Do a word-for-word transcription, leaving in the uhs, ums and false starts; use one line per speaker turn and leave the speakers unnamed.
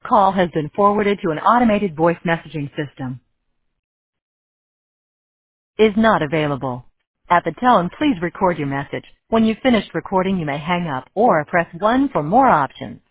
call has been forwarded to an automated voice messaging system. Is not available. At the tone, please record your message. When you've finished recording, you may hang up or press one for more options.